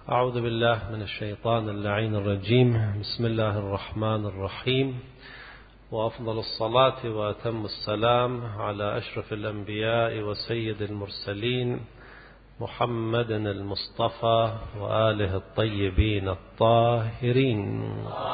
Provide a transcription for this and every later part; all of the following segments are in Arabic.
أعوذ بالله من الشيطان اللعين الرجيم. بسم الله الرحمن الرحيم، وأفضل الصلاة وأتم السلام على أشرف الأنبياء وسيد المرسلين محمد المصطفى وآله الطيبين الطاهرين.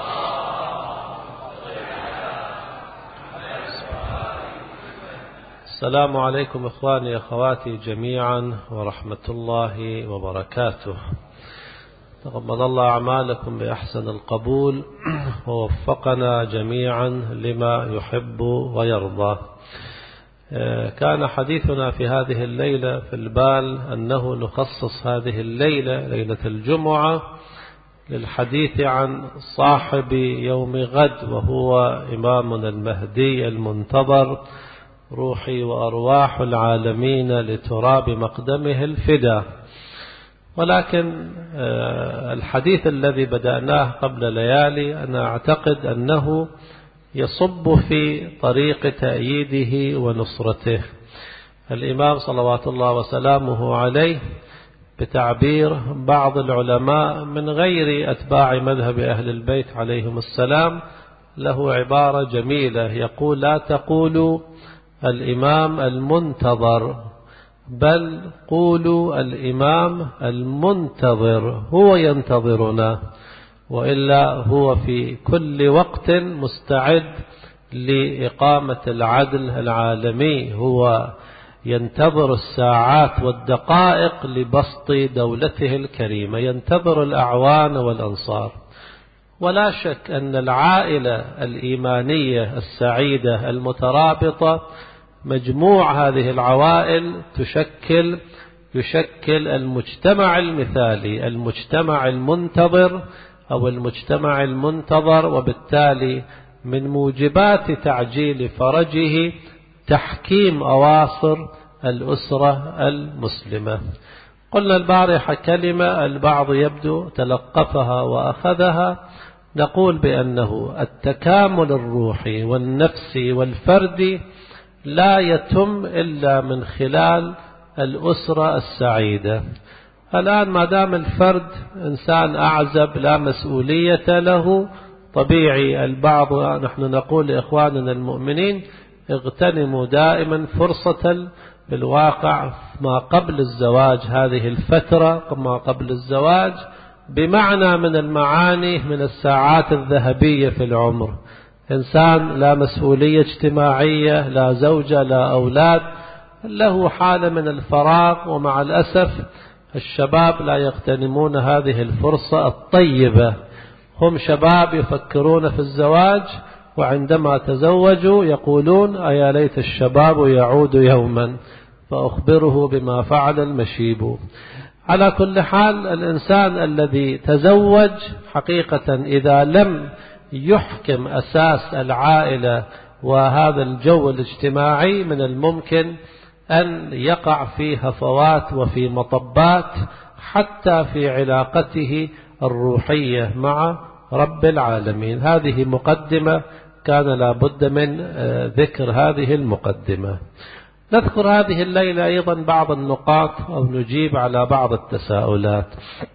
السلام عليكم إخواني أخواتي جميعا ورحمة الله وبركاته. تقبل الله أعمالكم بأحسن القبول ووفقنا جميعا لما يحب ويرضى. كان حديثنا في هذه الليلة في البال أنه نخصص هذه الليلة ليلة الجمعة للحديث عن صاحب يوم غد، وهو إمامنا المهدي المنتظر، روحي وأرواح العالمين لتراب مقدمه الفدا. ولكن الحديث الذي بدأناه قبل ليالي أنا أعتقد أنه يصب في طريق تأييده ونصرته. الإمام صلوات الله وسلامه عليه بتعبير بعض العلماء من غير أتباع مذهب أهل البيت عليهم السلام له عبارة جميلة، يقول: لا تقولوا الإمام المنتظر، بل قولوا الإمام المنتظر، هو ينتظرنا، وإلا هو في كل وقت مستعد لإقامة العدل العالمي، هو ينتظر الساعات والدقائق لبسط دولته الكريمة، ينتظر الأعوان والأنصار. ولا شك أن العائلة الإيمانية السعيدة المترابطة، مجموع هذه العوائل يشكل المجتمع المثالي، المجتمع المنتظر أو المجتمع المنتظر. وبالتالي من موجبات تعجيل فرجه تحكيم أواصر الأسرة المسلمة. قلنا البارحة كلمة البعض يبدو تلقفها وأخذها، نقول بأنه التكامل الروحي والنفسي والفردي لا يتم إلا من خلال الأسرة السعيدة. الآن ما دام الفرد إنسان أعزب لا مسؤولية له، طبيعي البعض، نحن نقول لإخواننا المؤمنين اغتنموا دائما فرصة بالواقع ما قبل الزواج، هذه الفترة ما قبل الزواج بمعنى من المعاني من الساعات الذهبية في العمر. إنسان لا مسؤولية اجتماعية، لا زوجة لا أولاد، له حالة من الفراغ، ومع الأسف الشباب لا يغتنمون هذه الفرصة الطيبة. هم شباب يفكرون في الزواج، وعندما تزوجوا يقولون: أيا ليت الشباب يعود يوما فأخبره بما فعل المشيب. على كل حال الإنسان الذي تزوج حقيقة إذا لم يحكم أساس العائلة وهذا الجو الاجتماعي من الممكن أن يقع في هفوات وفي مطبات حتى في علاقته الروحية مع رب العالمين. هذه مقدمة كان لابد من ذكر هذه المقدمة. نذكر هذه الليلة أيضا بعض النقاط أو نجيب على بعض التساؤلات.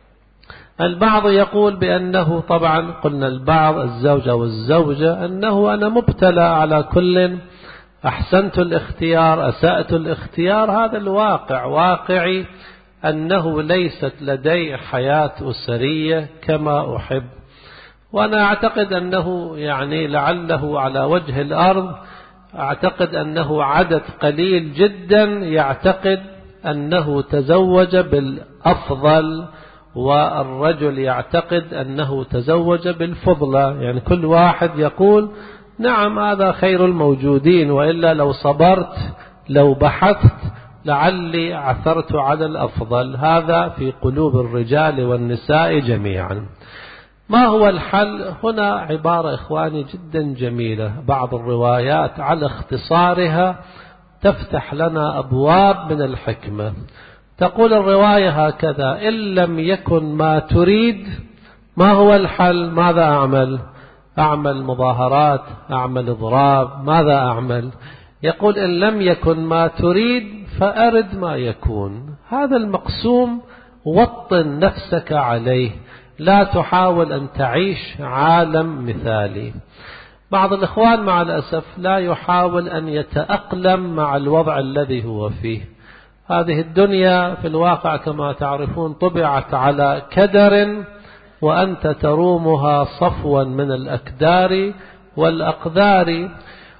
البعض يقول بأنه، طبعا قلنا البعض الزوجة والزوجة، أنه أنا مبتلى على كل، أحسنت الاختيار أسأت الاختيار. هذا الواقع واقعي، أنه ليست لدي حياة أسرية كما أحب. وأنا أعتقد أنه لعله على وجه الأرض، أعتقد أنه عدد قليل جدا يعتقد أنه تزوج بالأفضل، والرجل يعتقد أنه تزوج بالفضلة. كل واحد يقول: نعم هذا خير الموجودين، وإلا لو صبرت لو بحثت لعلي عثرت على الأفضل. هذا في قلوب الرجال والنساء جميعا. ما هو الحل؟ هنا عبارة إخواني جدا جميلة، بعض الروايات على اختصارها تفتح لنا أبواب من الحكمة. تقول الرواية هكذا: إن لم يكن ما تريد ما هو الحل؟ ماذا أعمل؟ أعمل مظاهرات، أعمل إضراب، ماذا أعمل؟ يقول: إن لم يكن ما تريد فأرد ما يكون. هذا المقسوم وطن نفسك عليه، لا تحاول أن تعيش عالم مثالي. بعض الإخوان مع الأسف لا يحاول أن يتأقلم مع الوضع الذي هو فيه. هذه الدنيا في الواقع كما تعرفون طبعت على كدر، وأنت ترومها صفوا من الأكدار والأقدار،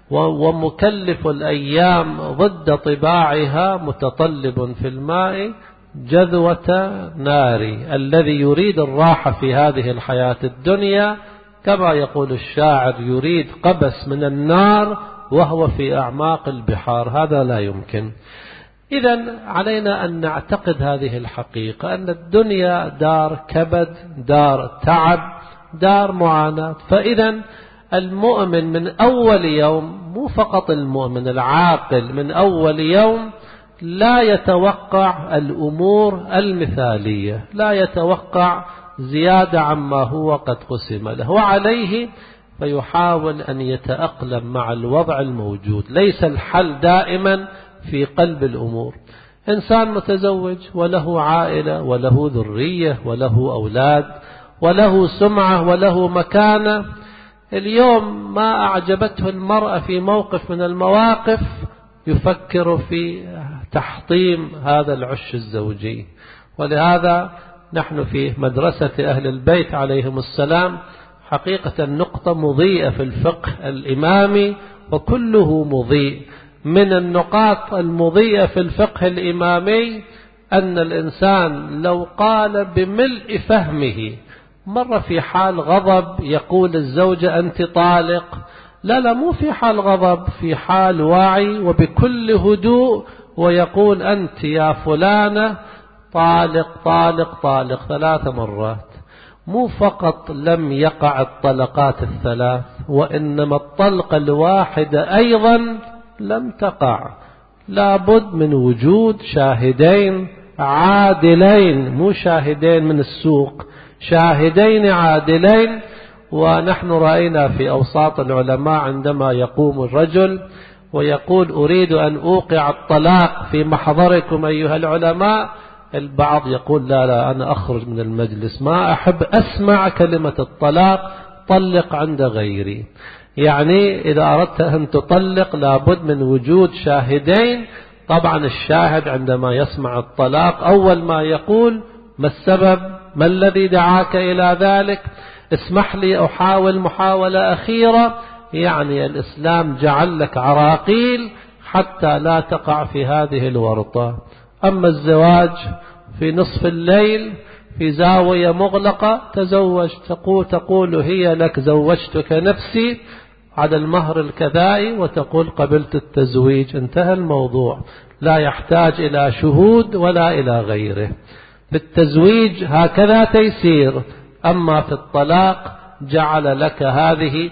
ومكلف الأيام ضد طباعها متطلب في الماء جذوة نار. الذي يريد الراحة في هذه الحياة الدنيا كما يقول الشاعر يريد قبس من النار وهو في أعماق البحار، هذا لا يمكن. إذن علينا أن نعتقد هذه الحقيقة، أن الدنيا دار كبد، دار تعب، دار معاناة. فإذن المؤمن من أول يوم، مو فقط المؤمن العاقل، من أول يوم لا يتوقع الأمور المثالية، لا يتوقع زيادة عما هو قد قسم له، وعليه فيحاول أن يتأقلم مع الوضع الموجود. ليس الحل دائما في قلب الأمور. إنسان متزوج وله عائلة وله ذرية وله أولاد وله سمعة وله مكانة، اليوم ما أعجبته المرأة في موقف من المواقف يفكر في تحطيم هذا العش الزوجي. ولهذا نحن في مدرسة أهل البيت عليهم السلام حقيقة نقطة مضيئة في الفقه الإمامي، وكله مضيء. من النقاط المضيئة في الفقه الإمامي أن الإنسان لو قال بملء فهمه مرة في حال غضب يقول الزوجة أنت طالق، لا مو في حال غضب، في حال وعي وبكل هدوء، ويقول أنت يا فلانة طالق طالق طالق 3 مرات. مو فقط لم يقع الطلقات 3، وإنما الطلقة الواحدة أيضا لم تقع. لابد من وجود شاهدين عادلين، مو شاهدين من السوق، شاهدين عادلين. ونحن رأينا في أوساط العلماء عندما يقوم الرجل ويقول أريد أن أوقع الطلاق في محضركم أيها العلماء، البعض يقول لا أنا أخرج من المجلس، ما أحب أسمع كلمة الطلاق، طلق عند غيري. يعني إذا أردت أن تطلق لابد من وجود شاهدين. طبعا الشاهد عندما يسمع الطلاق أول ما يقول ما السبب، ما الذي دعاك إلى ذلك، اسمح لي أحاول محاولة أخيرة. يعني الإسلام جعل لك عراقيل حتى لا تقع في هذه الورطة. أما الزواج في نصف الليل في زاوية مغلقة، تزوج، تقول هي لك زوجتك نفسي على المهر الكذائي، وتقول قبلت التزويج، انتهى الموضوع، لا يحتاج إلى شهود ولا إلى غيره. في التزويج هكذا تيسير، أما في الطلاق جعل لك هذه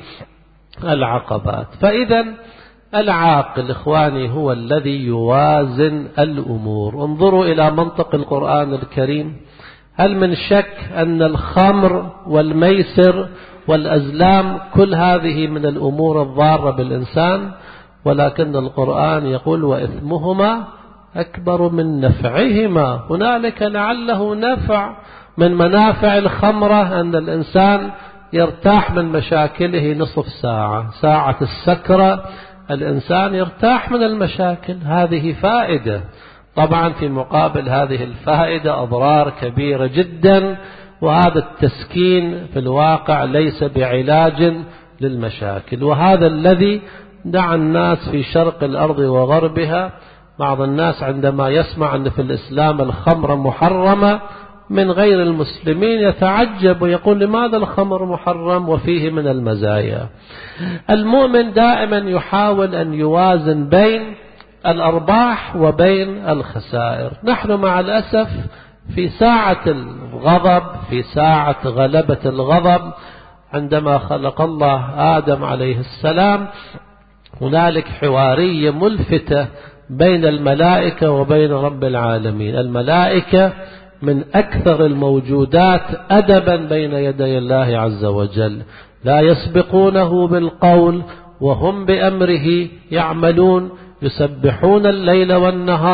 العقبات. فإذا العاقل إخواني هو الذي يوازن الأمور. انظروا إلى منطق القرآن الكريم. هل من شك أن الخمر والميسر والأزلام كل هذه من الأمور الضارة بالإنسان؟ ولكن القرآن يقول وإثمهما أكبر من نفعهما. هنالك لعله نفع من منافع الخمرة أن الإنسان يرتاح من مشاكله نصف ساعة، ساعة السكرة الإنسان يرتاح من المشاكل، هذه فائدة. طبعا في مقابل هذه الفائدة أضرار كبيرة جدا، وهذا التسكين في الواقع ليس بعلاج للمشاكل. وهذا الذي دعا الناس في شرق الأرض وغربها. بعض الناس عندما يسمع أن في الإسلام الخمر محرمة من غير المسلمين يتعجب ويقول لماذا الخمر محرم وفيه من المزايا. المؤمن دائما يحاول أن يوازن بين الأرباح وبين الخسائر. نحن مع الأسف في ساعة الغضب، في ساعة غلبة الغضب، عندما خلق الله آدم عليه السلام هنالك حوارية ملفتة بين الملائكة وبين رب العالمين. الملائكة من أكثر الموجودات أدبا بين يدي الله عز وجل، لا يسبقونه بالقول وهم بأمره يعملون، يسبحون الليل والنهار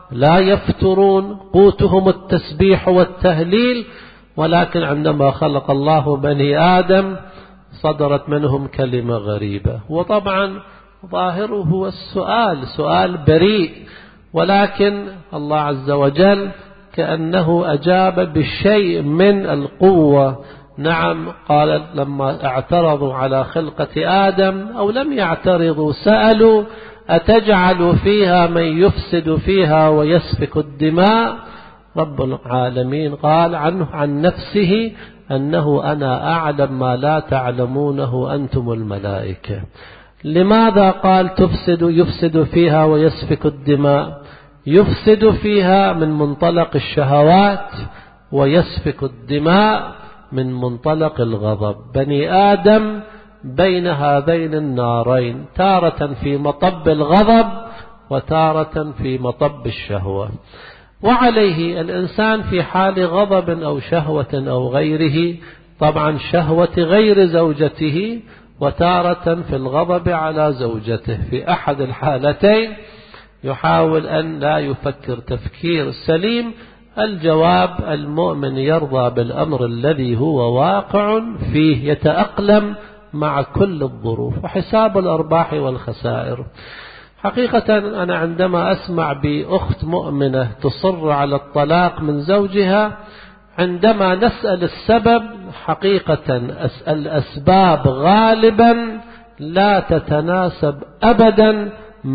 لا يفترون، قوتهم التسبيح والتهليل، ولكن عندما خلق الله بني آدم صدرت منهم كلمة غريبة. وطبعا ظاهره هو السؤال، سؤال بريء، ولكن الله عز وجل كأنه أجاب بشيء من القوة. نعم، قال لما اعترضوا على خلقة آدم، أو لم يعترضوا، سألوا: أتجعل فيها من يفسد فيها ويسفك الدماء؟ رب العالمين قال عنه عن نفسه أنه أنا أعلم ما لا تعلمونه أنتم الملائكة. لماذا قال يفسد فيها ويسفك الدماء؟ يفسد فيها من منطلق الشهوات، ويسفك الدماء من منطلق الغضب. بني آدم بين هذين النارين، تارة في مطب الغضب وتارة في مطب الشهوة. وعليه الإنسان في حال غضب أو شهوة أو غيره، طبعا شهوة غير زوجته، وتارة في الغضب على زوجته، في أحد الحالتين يحاول أن لا يفكر تفكير سليم. الجواب: المؤمن يرضى بالأمر الذي هو واقع فيه، يتأقلم مع كل الظروف، وحساب الأرباح والخسائر. حقيقة أنا عندما أسمع بأخت مؤمنة تصر على الطلاق من زوجها، عندما نسأل السبب، حقيقة الأسباب غالبا لا تتناسب أبدا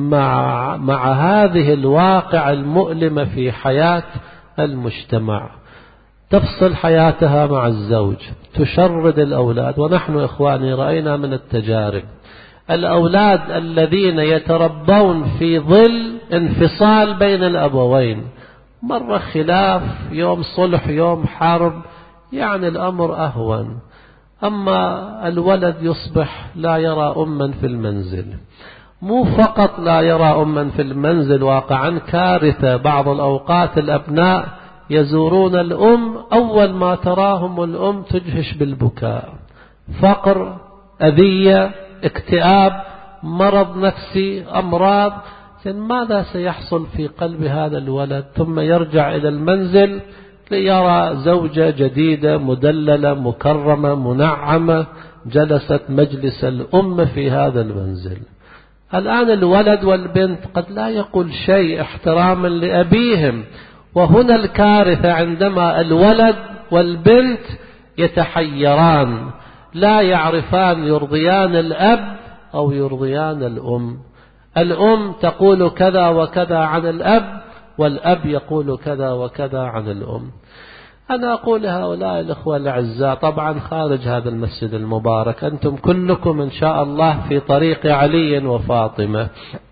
مع هذه الواقع المؤلمة في حياة المجتمع. تفصل حياتها مع الزوج، تشرد الأولاد. ونحن إخواني رأينا من التجارب الأولاد الذين يتربون في ظل انفصال بين الأبوين، مرة خلاف، يوم صلح، يوم حرب، يعني الأمر أهون. أما الولد يصبح لا يرى أما في المنزل، مو فقط لا يرى أما في المنزل، واقعا كارثة. بعض الأوقات الأبناء يزورون الأم، أول ما تراهم الأم تجهش بالبكاء، فقر، أذية، اكتئاب، مرض نفسي، أمراض. ماذا سيحصل في قلب هذا الولد؟ ثم يرجع إلى المنزل ليرى زوجة جديدة مدللة مكرمة منعمة جلست مجلس الأم في هذا المنزل. الآن الولد والبنت قد لا يقول شيء احتراما لأبيهم، وهنا الكارثة عندما الولد والبنت يتحيران، لا يعرفان يرضيان الأب أو يرضيان الأم. الأم تقول كذا وكذا عن الأب، والأب يقول كذا وكذا عن الأم. أنا أقول لهؤلاء الأخوة الأعزاء، طبعا خارج هذا المسجد المبارك، أنتم كلكم إن شاء الله في طريق علي وفاطمة.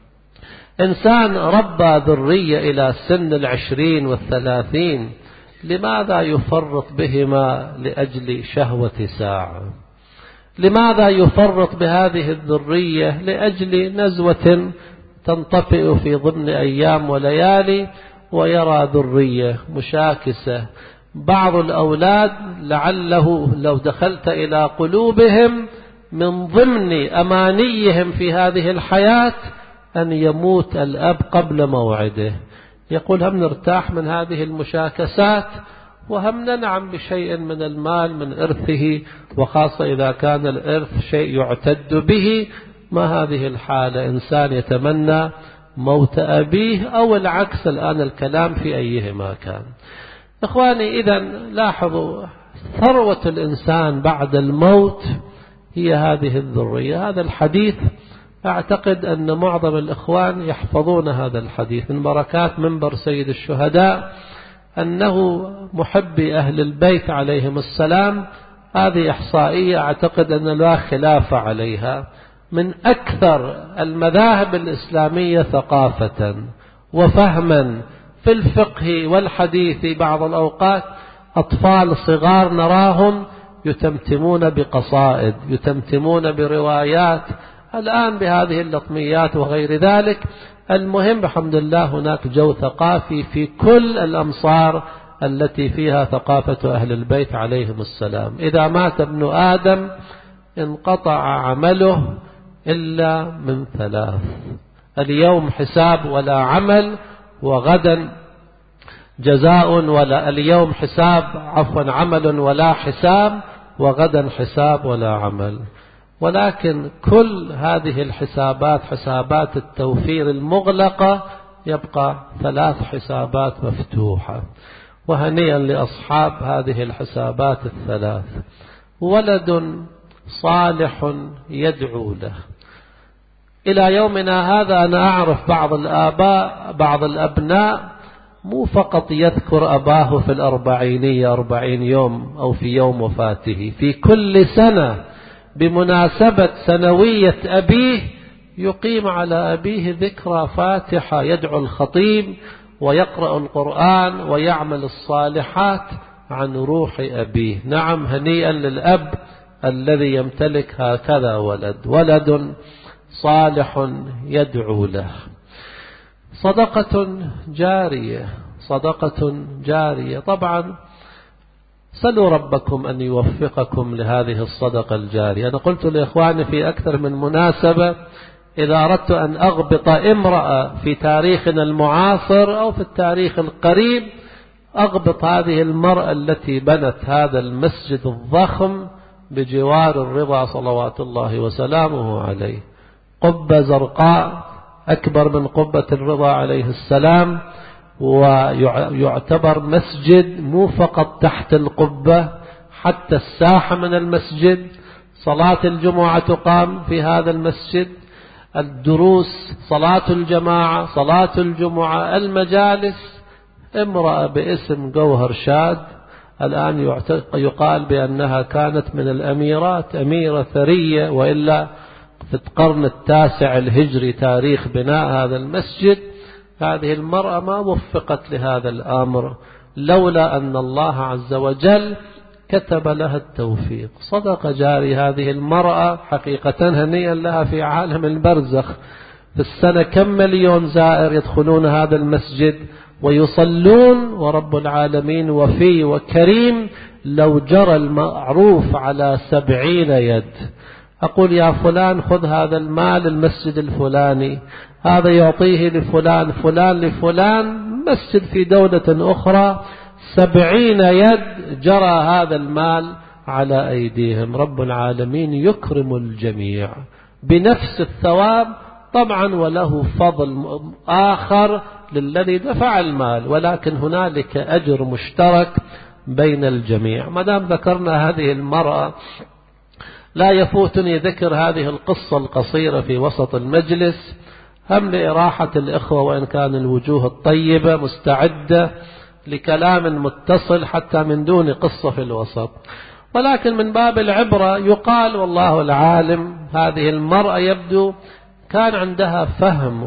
إنسان ربى ذرية إلى سن 20 و30، لماذا يفرط بهما لأجل شهوة ساعة؟ لماذا يفرط بهذه الذرية لأجل نزوة تنطفئ في ضمن أيام وليالي، ويرى ذرية مشاكسة؟ بعض الأولاد لعله لو دخلت إلى قلوبهم، من ضمن أمانيهم في هذه الحياة أن يموت الأب قبل موعده. يقول هم نرتاح من هذه المشاكسات، وهم ننعم بشيء من المال من إرثه، وخاصة إذا كان الإرث شيء يعتد به. ما هذه الحالة؟ إنسان يتمنى موت أبيه أو العكس، الآن الكلام في أيهما كان. إخواني، إذن لاحظوا ثروة الإنسان بعد الموت هي هذه الذرية. هذا الحديث أعتقد أن معظم الإخوان يحفظون هذا الحديث، من بركات منبر سيد الشهداء أنه محبي أهل البيت عليهم السلام. هذه إحصائية أعتقد أن لا خلاف عليها، من أكثر المذاهب الإسلامية ثقافة وفهما في الفقه والحديث. بعض الأوقات أطفال صغار نراهم يتمتمون بقصائد، يتمتمون بروايات، الآن بهذه اللطميات وغير ذلك. المهم بحمد الله هناك جو ثقافي في كل الأمصار التي فيها ثقافة أهل البيت عليهم السلام. إذا مات ابن آدم انقطع عمله إلا من ثلاث: اليوم حساب ولا عمل، وغدا جزاء ولا اليوم حساب عمل ولا حساب، وغدا حساب ولا عمل. ولكن كل هذه الحسابات حسابات التوفير المغلقة يبقى 3 حسابات مفتوحة. وهنيئا لأصحاب هذه الحسابات 3: ولد صالح يدعو له. إلى يومنا هذا أنا أعرف بعض الآباء بعض الأبناء مو فقط يذكر أباه في 40 يوم أو في يوم وفاته، في كل سنة بمناسبة سنوية أبيه يقيم على أبيه ذكرى فاتحة، يدعو الخطيب ويقرأ القرآن ويعمل الصالحات عن روح أبيه. نعم، هنيئا للأب الذي يمتلك هكذا ولد صالح يدعو له. صدقة جارية. طبعا سلوا ربكم أن يوفقكم لهذه الصدقة الجارية. أنا قلت لإخواني في أكثر من مناسبة: إذا أردت أن أغبط امرأة في تاريخنا المعاصر أو في التاريخ القريب، أغبط هذه المرأة التي بنت هذا المسجد الضخم بجوار الرضا صلوات الله وسلامه عليه. قبة زرقاء أكبر من قبة الرضا عليه السلام، ويعتبر مسجد مو فقط تحت القبة، حتى الساحة من المسجد. صلاة الجمعة تقام في هذا المسجد، الدروس، صلاة الجماعة، صلاة الجمعة، المجالس. امرأة باسم جوهر شاد الآن يقال بأنها كانت من الأميرات، أميرة ثرية، وإلا في القرن 9 الهجري تاريخ بناء هذا المسجد. هذه المرأة ما وفقت لهذا الأمر لولا أن الله عز وجل كتب لها التوفيق. صدقة جاري هذه المرأة حقيقة، هنيئا لها في عالم البرزخ. في السنة كم مليون زائر يدخلون هذا المسجد ويصلون، ورب العالمين وفي وكريم. لو جرى المعروف على 70 يد، أقول يا فلان خذ هذا المال المسجد الفلاني، هذا يعطيه لفلان، فلان لفلان، مسجد في دولة أخرى، 70 يد جرى هذا المال على أيديهم. رب العالمين يكرم الجميع بنفس الثواب طبعا، وله فضل آخر للذي دفع المال، ولكن هنالك أجر مشترك بين الجميع. مدام ذكرنا هذه المرأة، لا يفوتني ذكر هذه القصة القصيرة في وسط المجلس، هم لإراحة الإخوة، وإن كان الوجوه الطيبة مستعدة لكلام متصل حتى من دون قصة في الوسط، ولكن من باب العبرة يقال والله العالم. هذه المرأة يبدو كان عندها فهم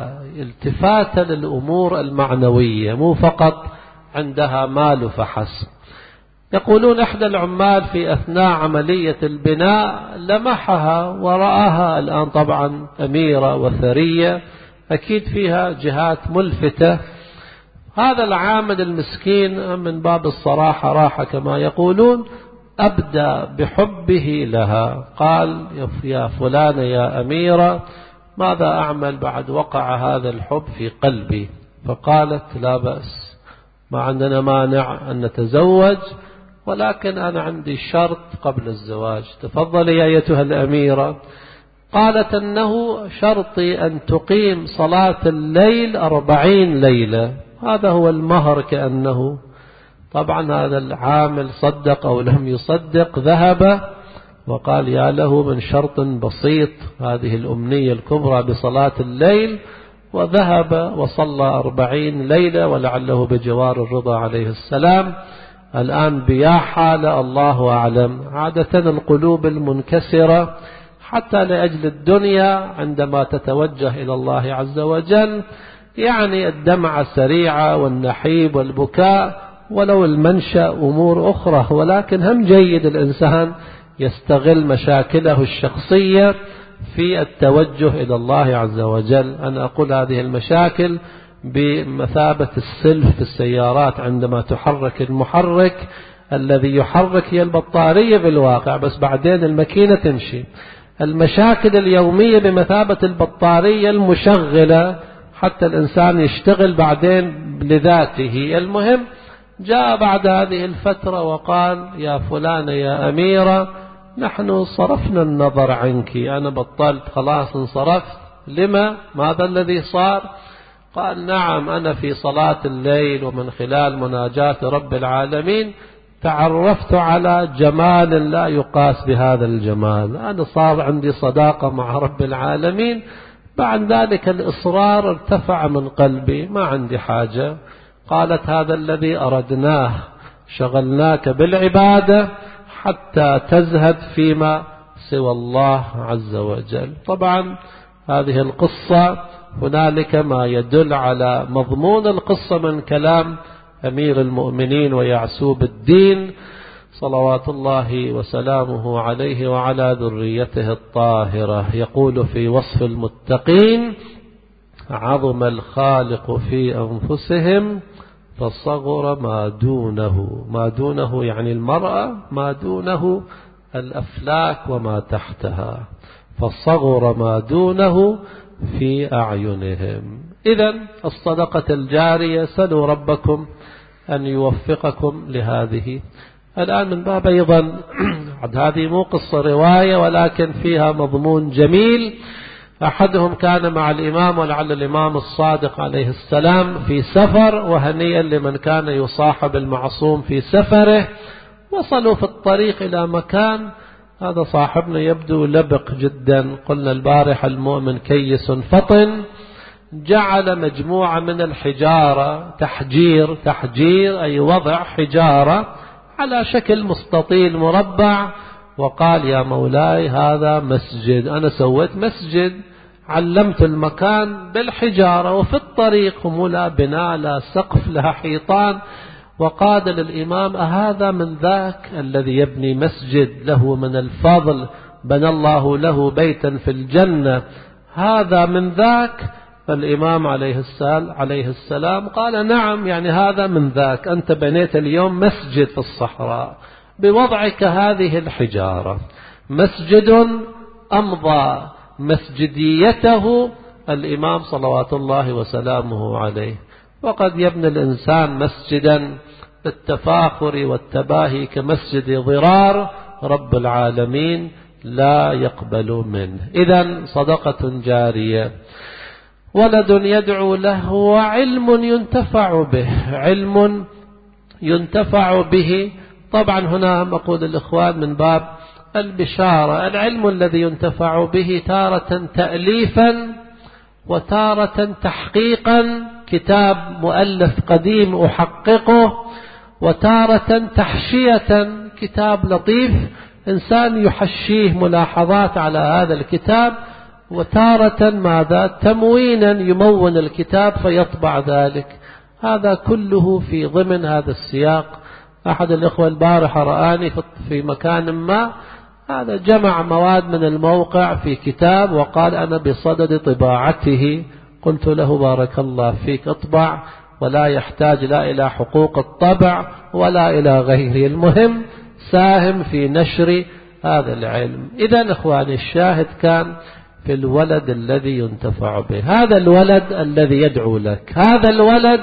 والتفات للأمور المعنوية، مو فقط عندها مال فحسب. يقولون إحدى العمال في أثناء عملية البناء لمحها ورآها، الآن طبعا أميرة وثرية أكيد فيها جهات ملفتة. هذا العامل المسكين من باب الصراحة راح كما يقولون، أبدى بحبه لها، قال يا فلانة يا أميرة ماذا أعمل بعد وقع هذا الحب في قلبي؟ فقالت لا بأس، ما عندنا مانع أن نتزوج، ولكن أنا عندي شرط قبل الزواج. تفضلي يا أيتها الأميرة. قالت أنه شرطي أن تقيم صلاة الليل 40 ليلة، هذا هو المهر كأنه. طبعا هذا العامل صدق أو لم يصدق، ذهب وقال يا له من شرط بسيط، هذه الأمنية الكبرى بصلاة الليل، وذهب وصلى 40 ليلة، ولعله بجوار الرضا عليه السلام. الآن بيا حالة الله أعلم. عادة القلوب المنكسرة حتى لأجل الدنيا عندما تتوجه إلى الله عز وجل يعني الدمعة سريعة والنحيب والبكاء، ولو المنشأ أمور أخرى، ولكن هم جيد الإنسان يستغل مشاكله الشخصية في التوجه إلى الله عز وجل. أنا أقول هذه المشاكل بمثابة السلف في السيارات، عندما تحرك المحرك الذي يحرك هي البطارية بالواقع، بس بعدين الماكينة تمشي. المشاكل اليومية بمثابة البطارية المشغلة، حتى الإنسان يشتغل بعدين لذاته. المهم جاء بعد هذه الفترة وقال يا فلانة يا أميرة نحن صرفنا النظر عنك، أنا بطلت خلاص انصرفت. لما؟ ماذا الذي صار؟ قال نعم أنا في صلاة الليل ومن خلال مناجاة رب العالمين تعرفت على جمال لا يقاس بهذا الجمال، أنا صار عندي صداقة مع رب العالمين، بعد ذلك الإصرار ارتفع من قلبي، ما عندي حاجة. قالت هذا الذي أردناه، شغلناك بالعبادة حتى تزهد فيما سوى الله عز وجل. طبعا هذه القصة هنالك ما يدل على مضمون القصة من كلام أمير المؤمنين ويعسوب الدين صلوات الله وسلامه عليه وعلى ذريته الطاهرة. يقول في وصف المتقين عظم الخالق في أنفسهم فصغر ما دونه، ما دونه يعني المرأة، ما دونه الأفلاك وما تحتها، فصغر ما دونه في أعينهم. إذن الصدقة الجارية سلوا ربكم أن يوفقكم لهذه. الآن من باب أيضا هذه مو قصة رواية ولكن فيها مضمون جميل. أحدهم كان مع الإمام ولعل الإمام الصادق عليه السلام في سفر، وهنيئا لمن كان يصاحب المعصوم في سفره. وصلوا في الطريق إلى مكان، هذا صاحبنا يبدو لبق جدا، قلنا البارح المؤمن كيس فطن، جعل مجموعة من الحجارة تحجير أي وضع حجارة على شكل مستطيل مربع، وقال يا مولاي هذا مسجد، أنا سويت مسجد، علمت المكان بالحجارة، وفي الطريق هم لا بناء لا سقف لا حيطان. وقال للإمام أهذا من ذاك الذي يبني مسجد له من الفضل، بنى الله له بيتا في الجنة، هذا من ذاك؟ فالإمام عليه السلام قال نعم، يعني هذا من ذاك، أنت بنيت اليوم مسجد في الصحراء بوضعك هذه الحجارة، مسجد أمضى مسجديته الإمام صلوات الله وسلامه عليه. وقد يبني الإنسان مسجدا بالتفاخر والتباهي كمسجد ضرار، رب العالمين لا يقبل منه. إذن صدقة جارية، ولد يدعو له، وعلم ينتفع به، علم ينتفع به. طبعا هنا أقول الإخوان من باب البشارة، العلم الذي ينتفع به تارة تأليفا وتارة تحقيقا، كتاب مؤلف قديم أحققه، وتارة تحشية، كتاب لطيف إنسان يحشيه ملاحظات على هذا الكتاب، وتارة ماذا تموينا يمون الكتاب فيطبع ذلك. هذا كله في ضمن هذا السياق. أحد الإخوة البارح رآني في مكان ما، هذا جمع مواد من الموقع في كتاب وقال أنا بصدد طباعته. قلت له بارك الله فيك، اطبع، ولا يحتاج لا إلى حقوق الطبع ولا إلى غيره، المهم ساهم في نشر هذا العلم. إذن إخواني الشاهد كان في الولد الذي ينتفع به، هذا الولد الذي يدعو لك، هذا الولد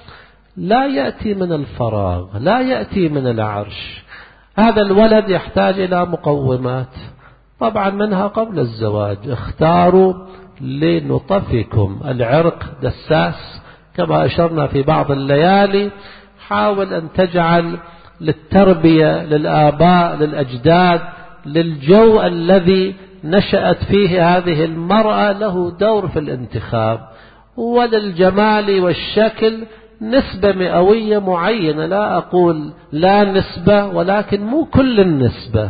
لا يأتي من الفراغ، لا يأتي من العرش، هذا الولد يحتاج إلى مقومات، طبعا منها قبل الزواج اختاروا لنطفكم، العرق دساس كما أشرنا في بعض الليالي، حاول أن تجعل للتربية للآباء للأجداد للجو الذي نشأت فيه هذه المرأة له دور في الانتخاب، وللجمال والشكل نسبة مئوية معينة، لا أقول لا نسبة ولكن مو كل النسبة.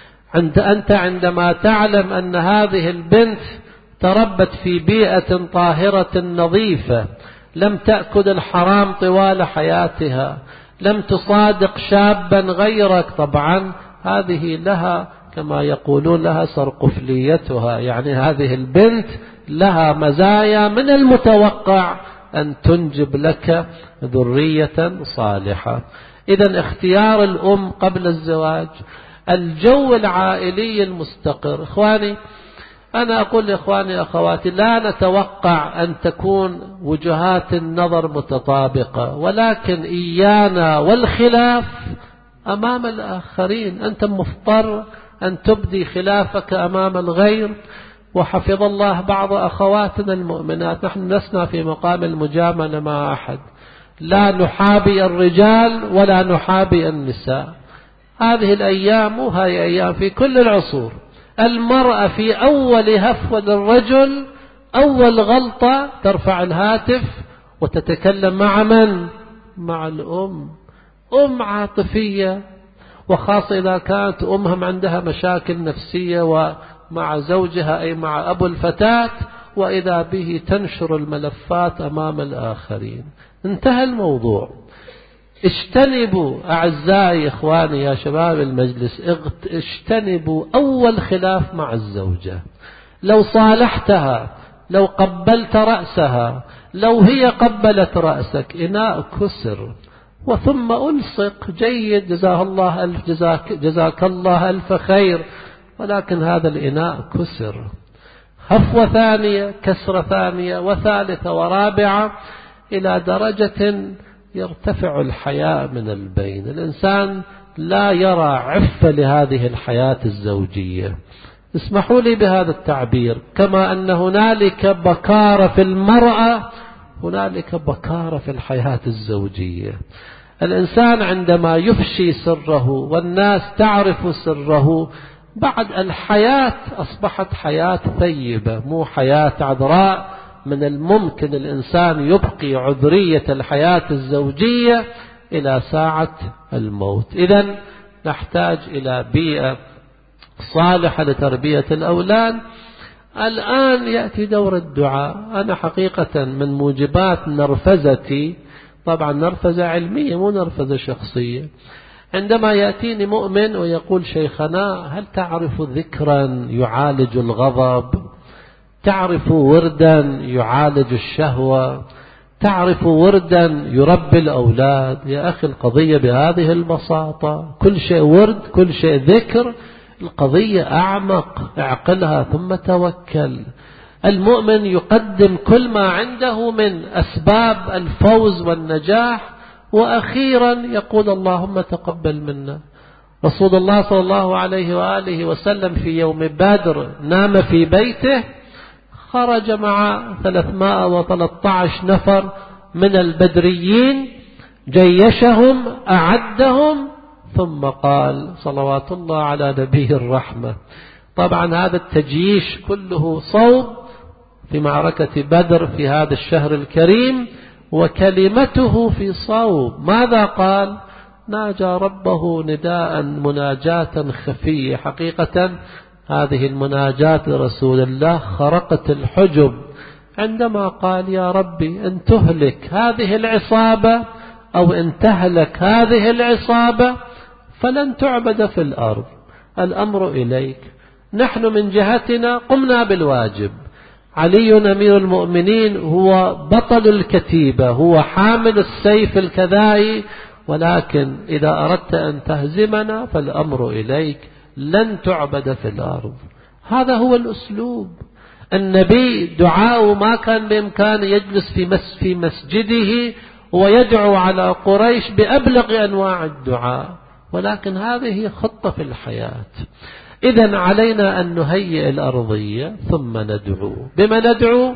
أنت عندما تعلم أن هذه البنت تربت في بيئة طاهرة نظيفة، لم تأكل الحرام طوال حياتها، لم تصادق شابا غيرك، طبعا هذه لها كما يقولون لها سرقفليتها، يعني هذه البنت لها مزايا من المتوقع أن تنجب لك ذرية صالحة. إذن اختيار الأم قبل الزواج، الجو العائلي المستقر. إخواني أنا أقول لإخواني أخواتي لا نتوقع أن تكون وجهات النظر متطابقة، ولكن إيانا والخلاف أمام الآخرين. أنت مضطر أن تبدي خلافك أمام الغير. وحفظ الله بعض أخواتنا المؤمنات، نحن لسنا في مقام المجاملة مع أحد، لا نحابي الرجال ولا نحابي النساء. هذه الأيام وهي أيام في كل العصور، المرأة في أول هفوة للرجل أول غلطة ترفع الهاتف وتتكلم مع من؟ مع الأم. أم عاطفية، وخاصة إذا كانت أمهم عندها مشاكل نفسية ومع زوجها أي مع أبو الفتاة، وإذا به تنشر الملفات أمام الآخرين. انتهى الموضوع. اجتنبوا أعزائي إخواني يا شباب المجلس، اجتنبوا أول خلاف مع الزوجة. لو صالحتها، لو قبلت رأسها، لو هي قبلت رأسك، إناء كسر، وثم ألصق جيد جزاك الله ألف خير، ولكن هذا الإناء كسر. هفوة ثانية، كسرة ثانية وثالثة ورابعة، إلى درجة يرتفع الحياء من البين. الإنسان لا يرى عفة لهذه الحياة الزوجية. اسمحوا لي بهذا التعبير، كما أن هنالك بكارة في المرأة هنالك بكارة في الحياة الزوجية. الإنسان عندما يفشي سره والناس تعرف سره، بعد الحياة أصبحت حياة ثيبة، مو حياة عذراء. من الممكن الإنسان يبقي عذرية الحياة الزوجية إلى ساعة الموت. إذن نحتاج إلى بيئة صالحة لتربية الأولاد. الآن يأتي دور الدعاء. أنا حقيقة من موجبات نرفزتي، طبعا نرفزة علمية مو نرفزة شخصية، عندما يأتيني مؤمن ويقول شيخنا هل تعرف ذكرا يعالج الغضب؟ تعرف وردا يعالج الشهوة؟ تعرف وردا يربي الأولاد؟ يا أخي القضية بهذه البساطة، كل شيء ورد، كل شيء ذكر. القضية أعمق، اعقلها ثم توكل. المؤمن يقدم كل ما عنده من أسباب الفوز والنجاح، وأخيرا يقول اللهم تقبل منا. رسول الله صلى الله عليه وآله وسلم في يوم بدر نام في بيته، خرج مع 313 نفر من البدريين، جيشهم أعدهم، ثم قال صلوات الله على نبيه الرحمة. طبعا هذا التجيش كله صوب في معركة بدر في هذا الشهر الكريم، وكلمته في صوب. ماذا قال؟ ناجى ربه نداء مناجاة خفية. حقيقة هذه المناجاة لرسول الله خرقت الحجب، عندما قال يا ربي إن تهلك هذه العصابة أو إن تهلك هذه العصابة فلن تعبد في الأرض، الأمر إليك. نحن من جهتنا قمنا بالواجب. علي أمير المؤمنين هو بطل الكتيبة، هو حامل السيف الكذائي، ولكن إذا أردت أن تهزمنا فالأمر إليك، لن تعبد في الأرض. هذا هو الأسلوب. النبي دعاء ما كان بإمكانه يجلس في مسجده ويدعو على قريش بأبلغ أنواع الدعاء، ولكن هذه خطة في الحياة. إذن علينا أن نهيئ الأرضية ثم ندعو. بما ندعو؟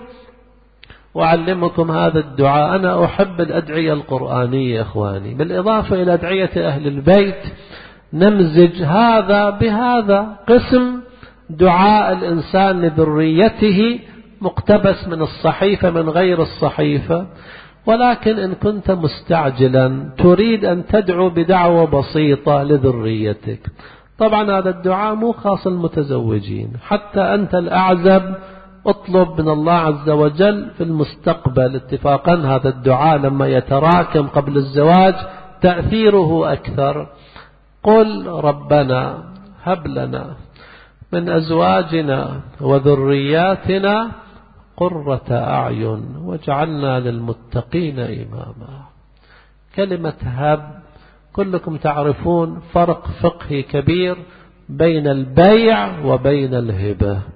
وأعلمكم هذا الدعاء. أنا أحب الأدعية القرآنية إخواني، بالإضافة إلى أدعية أهل البيت. نمزج هذا بهذا، قسم دعاء الإنسان لذريته مقتبس من الصحيفة من غير الصحيفة، ولكن إن كنت مستعجلا تريد أن تدعو بدعوة بسيطة لذريتك. طبعا هذا الدعاء مو خاص المتزوجين، حتى أنت الأعزب اطلب من الله عز وجل في المستقبل. اتفاقا هذا الدعاء لما يتراكم قبل الزواج تأثيره أكثر. قل ربنا هب لنا من أزواجنا وذرياتنا قرة أعين واجعلنا للمتقين إماما. كلمة هب كلكم تعرفون فرق فقهي كبير بين البيع وبين الهبة.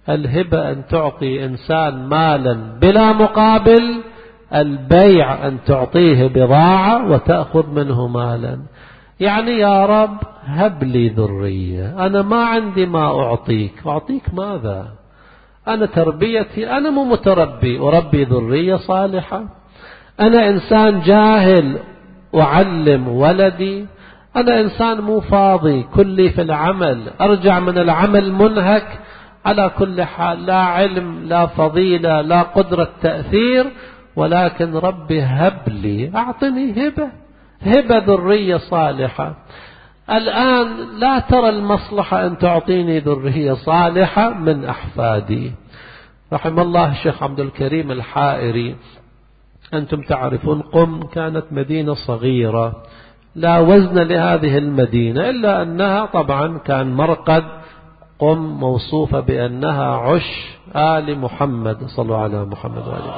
الهبة أن تعطي إنسان مالا بلا مقابل، البيع أن تعطيه بضاعة وتأخذ منه مالا. يعني يا رب هب لي ذرية، أنا ما عندي ما أعطيك ماذا؟ أنا تربيتي، أنا مو متربي أربي ذرية صالحة، أنا إنسان جاهل أعلم ولدي، أنا إنسان مو فاضي كلي في العمل، أرجع من العمل منهك. على كل حال لا علم لا فضيلة لا قدرة تأثير، ولكن ربي هب لي، أعطني هبة ذرية صالحة. الآن لا ترى المصلحة أن تعطيني ذرية صالحة من أحفادي. رحم الله الشيخ عبد الكريم الحائري. أنتم تعرفون قم كانت مدينة صغيرة لا وزن لهذه المدينة، إلا أنها طبعا كان مرقد قم موصوفة بأنها عش آل محمد، صلوا على محمد وآله.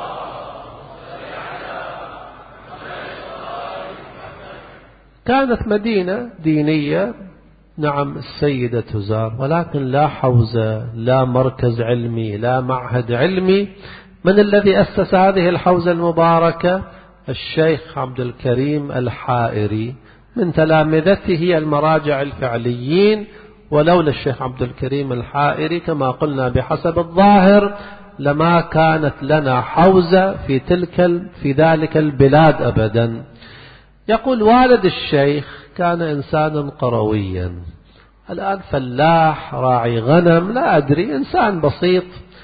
كانت مدينة دينية، نعم السيدة تزار، ولكن لا حوزة لا مركز علمي لا معهد علمي. من الذي أسس هذه الحوزة المباركة؟ الشيخ عبد الكريم الحائري، من تلامذته المراجع الفعليين. ولولا الشيخ عبد الكريم الحائري كما قلنا بحسب الظاهر لما كانت لنا حوزة في ذلك البلاد أبدا. يقول والد الشيخ كان إنسانا قرويا، الآن فلاح راعي غنم لا أدري، إنسان بسيط.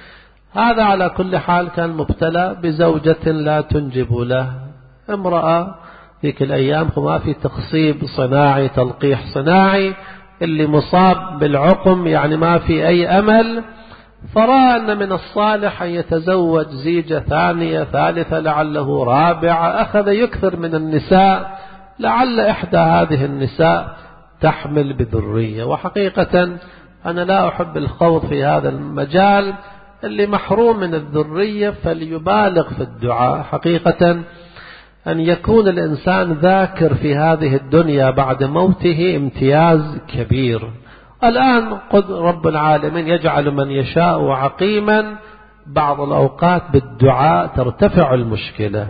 هذا على كل حال كان مبتلى بزوجة لا تنجب له، امرأة ذيك الأيام ما في تخصيب صناعي تلقيح صناعي، اللي مصاب بالعقم يعني ما في أي أمل. فرأى أن من الصالح أن يتزوج زيجة ثانية ثالثة لعله رابعة، أخذ يكثر من النساء لعل إحدى هذه النساء تحمل بذرية. وحقيقة أنا لا أحب الخوض في هذا المجال، اللي محروم من الذرية فليبالغ في الدعاء. حقيقة أن يكون الإنسان ذاكر في هذه الدنيا بعد موته امتياز كبير. الآن قد رب العالمين يجعل من يشاء عقيما، بعض الأوقات بالدعاء ترتفع المشكلة.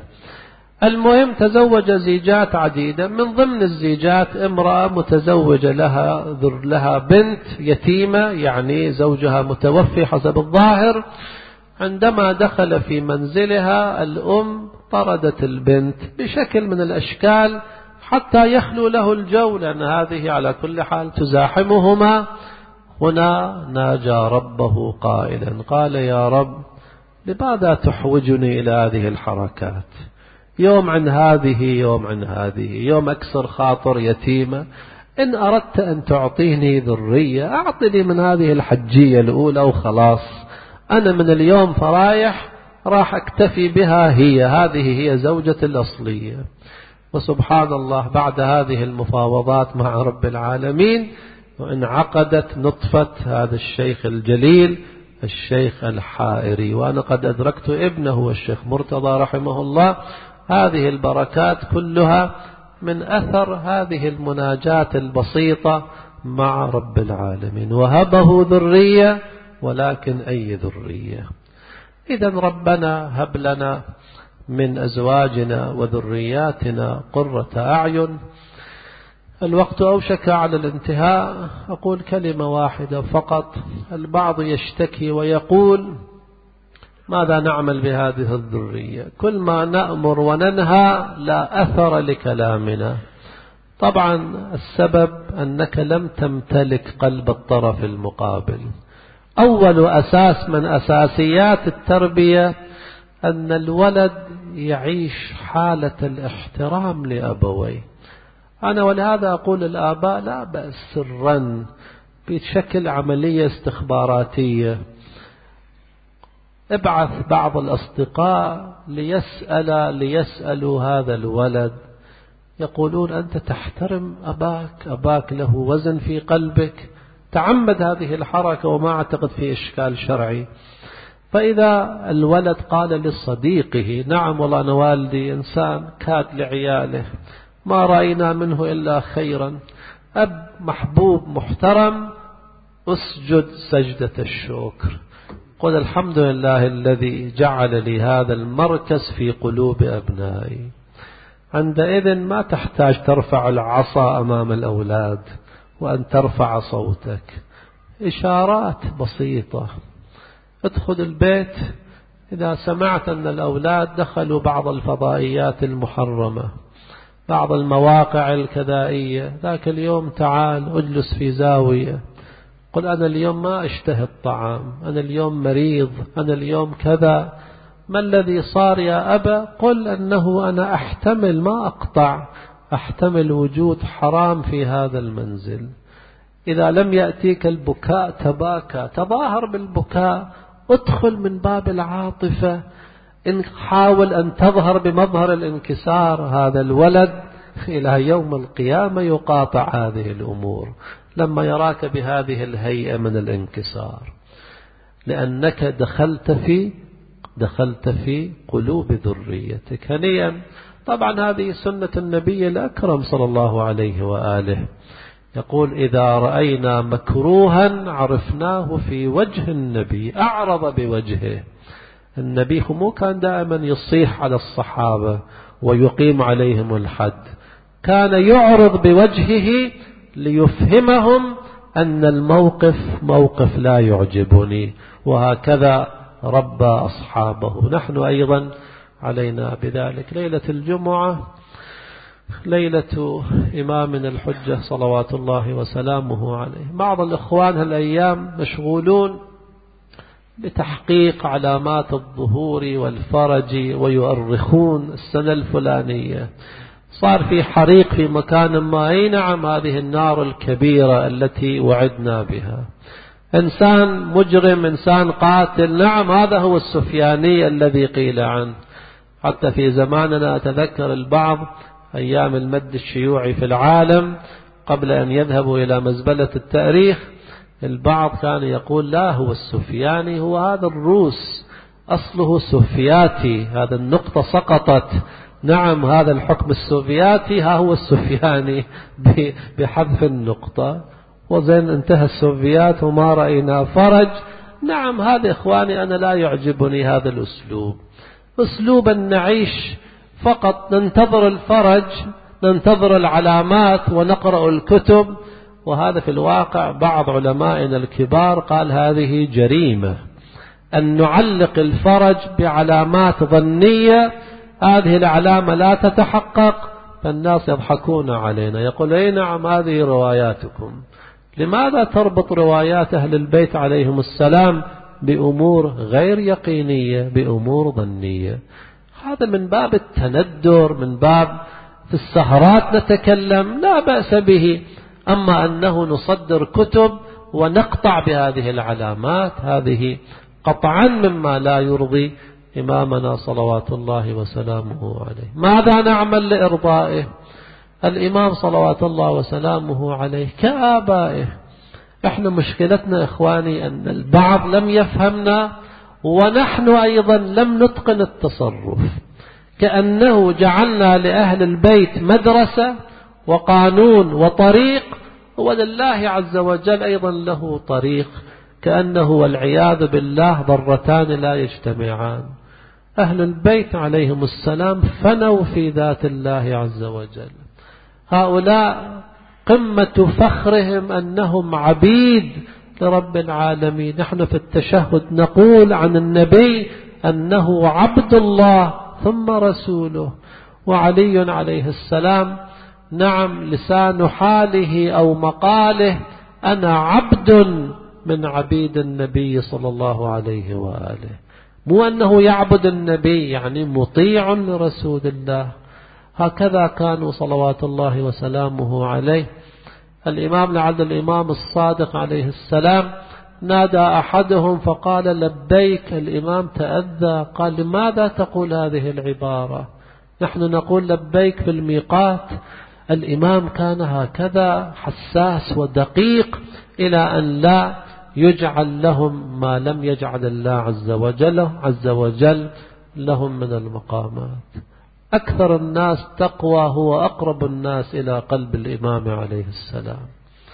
المهم تزوج زيجات عديدة، من ضمن الزيجات امرأة متزوجة لها بنت يتيمة، يعني زوجها متوفي حسب الظاهر. عندما دخل في منزلها الأم طردت البنت بشكل من الأشكال حتى يخلو له الجو، لأن هذه على كل حال تزاحمهما. هنا ناجى ربه قائلا، قال يا رب لماذا تحوجني إلى هذه الحركات؟ يوم عن هذه يوم عن هذه، يوم أكسر خاطر يتيمة. إن أردت أن تعطيني ذرية أعطني من هذه الحجية الأولى وخلاص، أنا من اليوم فرايح راح أكتفي بها، هذه هي زوجة الأصلية. وسبحان الله بعد هذه المفاوضات مع رب العالمين وانعقدت نطفة هذا الشيخ الجليل الشيخ الحائري. وأنا قد أدركت ابنه الشيخ مرتضى رحمه الله. هذه البركات كلها من أثر هذه المناجات البسيطة مع رب العالمين. وهبه ذرية، ولكن أي ذرية؟ إذن ربنا هب لنا من أزواجنا وذرياتنا قرة أعين. الوقت أوشك على الانتهاء، أقول كلمة واحدة فقط. البعض يشتكي ويقول ماذا نعمل بهذه الذرية؟ كل ما نأمر وننهى لا أثر لكلامنا. طبعا السبب أنك لم تمتلك قلب الطرف المقابل. أول أساس من أساسيات التربية أن الولد يعيش حالة الاحترام لأبويه. أنا ولهذا أقول الآباء لا بأس سرا بشكل عملية استخباراتية، ابعث بعض الأصدقاء ليسألوا هذا الولد، يقولون أنت تحترم أباك له وزن في قلبك، تعمد هذه الحركة وما أعتقد في إشكال شرعي. فإذا الولد قال لصديقه نعم والله أنا والدي إنسان كاد لعياله ما رأينا منه إلا خيرا، أب محبوب محترم، اسجد سجدة الشكر، قل الحمد لله الذي جعل لي هذا المركز في قلوب أبنائي. عندئذ ما تحتاج ترفع العصا أمام الأولاد وأن ترفع صوتك، إشارات بسيطة. ادخل البيت إذا سمعت أن الأولاد دخلوا بعض الفضائيات المحرمة، بعض المواقع الكذائية، ذاك اليوم تعال اجلس في زاوية، قل أنا اليوم ما اشتهي الطعام، أنا اليوم مريض، أنا اليوم كذا، ما الذي صار يا أبا؟ قل أنه أنا أحتمل، ما أقطع، أحتمل وجود حرام في هذا المنزل. إذا لم يأتيك البكاء تباكى، تظاهر بالبكاء، ادخل من باب العاطفة. إن حاول أن تظهر بمظهر الانكسار، هذا الولد إلى يوم القيامة يقاطع هذه الأمور لما يراك بهذه الهيئة من الانكسار، لأنك دخلت في قلوب ذريتك. هنيئا. طبعا هذه سنة النبي الأكرم صلى الله عليه وآله، يقول إذا رأينا مكروها عرفناه في وجه النبي، أعرض بوجهه. النبي مو كان دائما يصيح على الصحابة ويقيم عليهم الحد، كان يعرض بوجهه ليفهمهم أن الموقف موقف لا يعجبني، وهكذا ربى أصحابه. نحن أيضا علينا بذلك. ليلة الجمعة ليلة إمامنا الحجة صلوات الله وسلامه عليه. بعض الإخوان هالأيام مشغولون بتحقيق علامات الظهور والفرج ويؤرخون السنة الفلانية، صار في حريق في مكان ما. أي نعم، هذه النار الكبيرة التي وعدنا بها. إنسان مجرم، إنسان قاتل، نعم هذا هو السفياني الذي قيل عنه. حتى في زماننا أتذكر البعض أيام المد الشيوعي في العالم قبل أن يذهبوا إلى مزبلة التاريخ، البعض كان يقول لا، هو السفياني هو هذا الروس، أصله سوفياتي، هذا النقطة سقطت، نعم هذا الحكم السوفياتي، ها هو السفياني بحذف النقطة، وزين انتهى السوفيات وما رأينا فرج. نعم هذا إخواني أنا لا يعجبني هذا الأسلوب، أسلوب أن نعيش فقط ننتظر الفرج، ننتظر العلامات ونقرأ الكتب. وهذا في الواقع بعض علمائنا الكبار قال هذه جريمة، أن نعلق الفرج بعلامات ظنية، هذه العلامة لا تتحقق فالناس يضحكون علينا، يقول أي نعم هذه رواياتكم. لماذا تربط روايات أهل البيت عليهم السلام بأمور غير يقينية، بأمور ظنية؟ هذا من باب التندر، من باب في السهرات نتكلم، لا بأس به. أما أنه نصدر كتب ونقطع بهذه العلامات، هذه قطعا مما لا يرضي إمامنا صلوات الله وسلامه عليه. ماذا نعمل لإرضائه؟ الإمام صلوات الله وسلامه عليه كآبائه. احنا مشكلتنا إخواني أن البعض لم يفهمنا، ونحن أيضا لم نتقن التصرف، كأنه جعلنا لأهل البيت مدرسة وقانون وطريق، ولله عز وجل أيضا له طريق، كأنه والعياذ بالله ضرتان لا يجتمعان. أهل البيت عليهم السلام فنوا في ذات الله عز وجل، هؤلاء قمة فخرهم أنهم عبيد لرب العالمين. نحن في التشهد نقول عن النبي أنه عبد الله ثم رسوله. وعلي عليه السلام نعم لسان حاله أو مقاله أنا عبد من عبيد النبي صلى الله عليه وآله، مو أنه يعبد النبي يعني مطيع لرسول الله. هكذا كانوا صلوات الله وسلامه عليه. الإمام لعل الإمام الصادق عليه السلام نادى أحدهم فقال لبيك، الإمام تأذى قال لماذا تقول هذه العبارة؟ نحن نقول لبيك في الميقات. الإمام كان هكذا حساس ودقيق إلى أن لا يجعل لهم ما لم يجعل الله عز وجل لهم من المقامات. أكثر الناس تقوى هو أقرب الناس إلى قلب الإمام عليه السلام.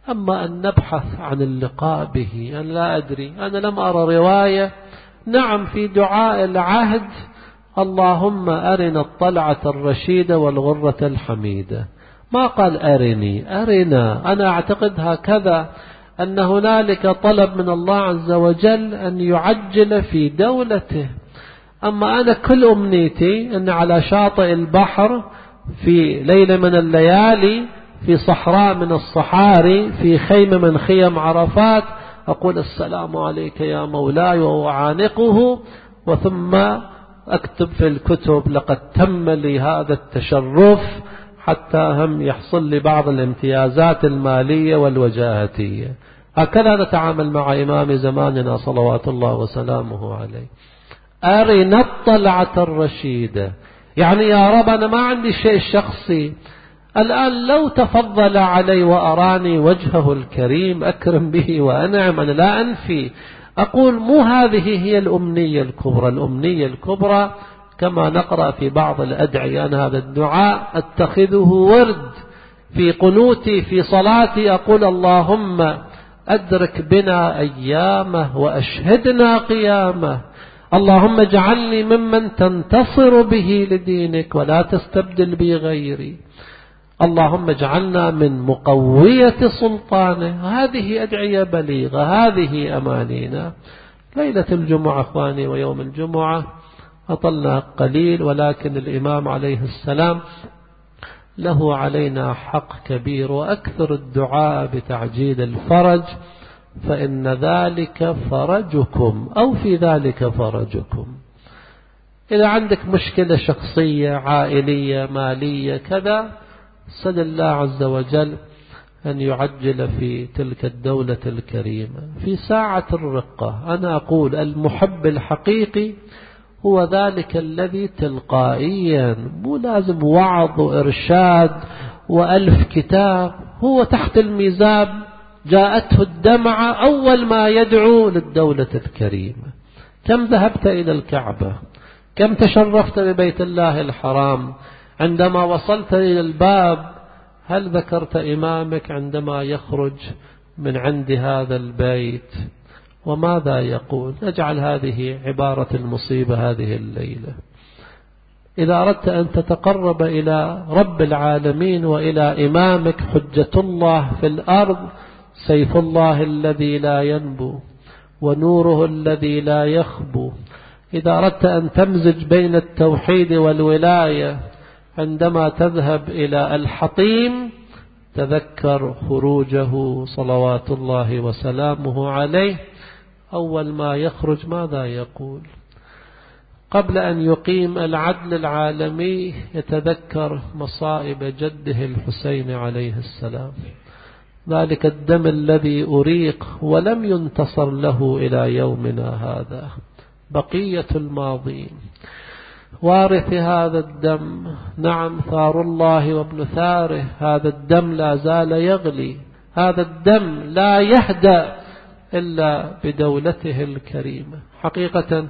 أما أن نبحث عن اللقاء به أنا لا أدري. أنا لم أرى رواية. نعم في دعاء العهد اللهم أرنا الطلعة الرشيدة والغرة الحميدة، ما قال أرني أرنا. أنا أعتقد هكذا أن هنالك طلب من الله عز وجل أن يعجل في دولته. أما أنا كل أمنيتي أن على شاطئ البحر في ليلة من الليالي في صحراء من الصحاري في خيمة من خيم عرفات أقول السلام عليك يا مولاي وأعانقه، وثم أكتب في الكتب لقد تم لي هذا التشرف، حتى هم يحصل لي بعض الامتيازات المالية والوجاهتية. هكذا نتعامل مع إمام زماننا صلوات الله وسلامه عليه. أرنا الطلعة الرشيدة، يعني يا رب أنا ما عندي شيء شخصي الآن، لو تفضل علي وأراني وجهه الكريم أكرم به وأنعم، أنا لا أنفي، أقول مو هذه هي الأمنية الكبرى. الأمنية الكبرى كما نقرأ في بعض الأدعية، أنا هذا الدعاء أتخذه ورد في قنوتي في صلاتي، أقول اللهم أدرك بنا أيامه وأشهدنا قيامه، اللهم اجعلني ممن تنتصر به لدينك ولا تستبدل بي غيري، اللهم اجعلنا من مقوية سلطانه. هذه أدعية بليغة، هذه أمانينا. ليلة الجمعة أخواني ويوم الجمعة أطلنا قليل، ولكن الإمام عليه السلام له علينا حق كبير، وأكثر الدعاء بتعجيل الفرج، فإن ذلك فرجكم أو في ذلك فرجكم. إذا عندك مشكلة شخصية عائلية مالية كذا، سل الله عز وجل أن يعجل في تلك الدولة الكريمة في ساعة الرقة. أنا أقول المحب الحقيقي هو ذلك الذي تلقائيا، مو لازم وعظ وإرشاد وألف كتاب، هو تحت الميزاب جاءته الدمعة أول ما يدعو للدولة الكريمة. كم ذهبت إلى الكعبة؟ كم تشرفت ببيت الله الحرام؟ عندما وصلت إلى الباب هل ذكرت إمامك عندما يخرج من عند هذا البيت؟ وماذا يقول؟ نجعل هذه عبارة المصيبة هذه الليلة. إذا أردت أن تتقرب إلى رب العالمين وإلى إمامك حجة الله في الأرض، سيف الله الذي لا ينبو ونوره الذي لا يخبو، إذا أردت أن تمزج بين التوحيد والولاية عندما تذهب إلى الحطيم تذكر خروجه صلوات الله وسلامه عليه. أول ما يخرج ماذا يقول؟ قبل أن يقيم العدل العالمي يتذكر مصائب جده الحسين عليه السلام، ذلك الدم الذي أريق ولم ينتصر له إلى يومنا هذا، بقية الماضين وارث هذا الدم. نعم ثار الله وابن ثاره، هذا الدم لا زال يغلي، هذا الدم لا يهدأ إلا بدولته الكريمة. حقيقة